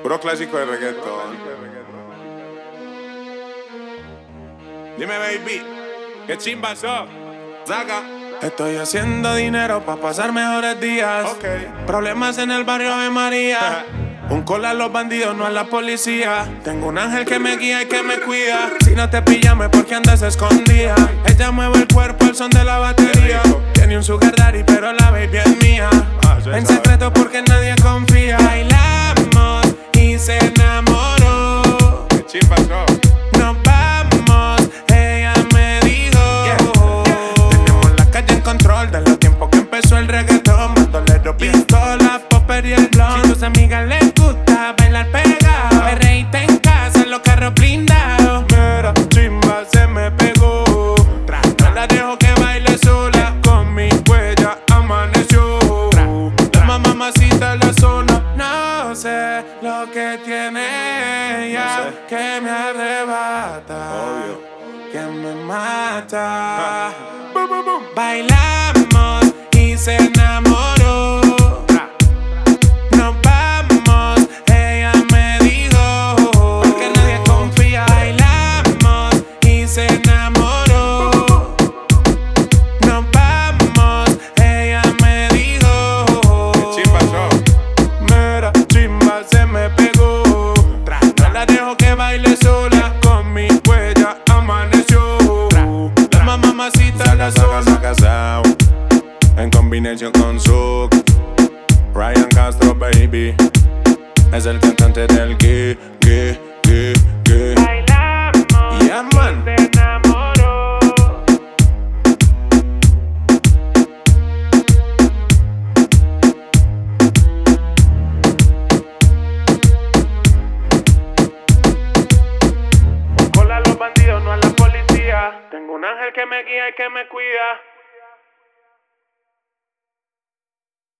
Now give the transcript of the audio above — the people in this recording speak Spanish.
Puro clásico de reggaetón. Dime, baby, ¿qué chimba sos? Zaga. Estoy haciendo dinero pa' pasar mejores días. Okay. Problemas en el barrio de María. Un cola a los bandidos, no a la policía. Tengo un ángel que me guía y que me cuida. Si no te pillamos porque andas escondida. Ella mueve el cuerpo al son de la batería. Tiene un sugar daddy pero la baby es mía. En secreto porque nadie confía. Bailamos y se enamoró. ¿Qué chimba sos? Nos vamos, ella me dijo. Tenemos la calle en control de los tiempos que empezó el reggaetón. Bandolero, pistola, popper y el blond. Si tus amigas les gusta bailar pegado, perreíta en casa, los carros blindados. Mira, chimba se me pegó. No la dejo que baile sola, con mi huella amaneció. La mamacita en la zona. No sé lo que tiene ella, que me arrebata, que me mata. Bailamos y se enamoró. Nos vamos, ella me dijo, porque nadie confía. Bailamos y se enamoró. Nos vamos, ella me dijo. ¿Qué chimba sos? Mira, chimba se me pegó. No la dejo que baile sola, con mi huella amaneció. La mamacita la zona. Casado en combinación con Zouk. Ryan Castro, baby, es el cantante del que. Bailamos, Yeah, man. se enamoró. Cola a los bandidos, no a la policía. Tengo un ángel que me guía y que me cuida.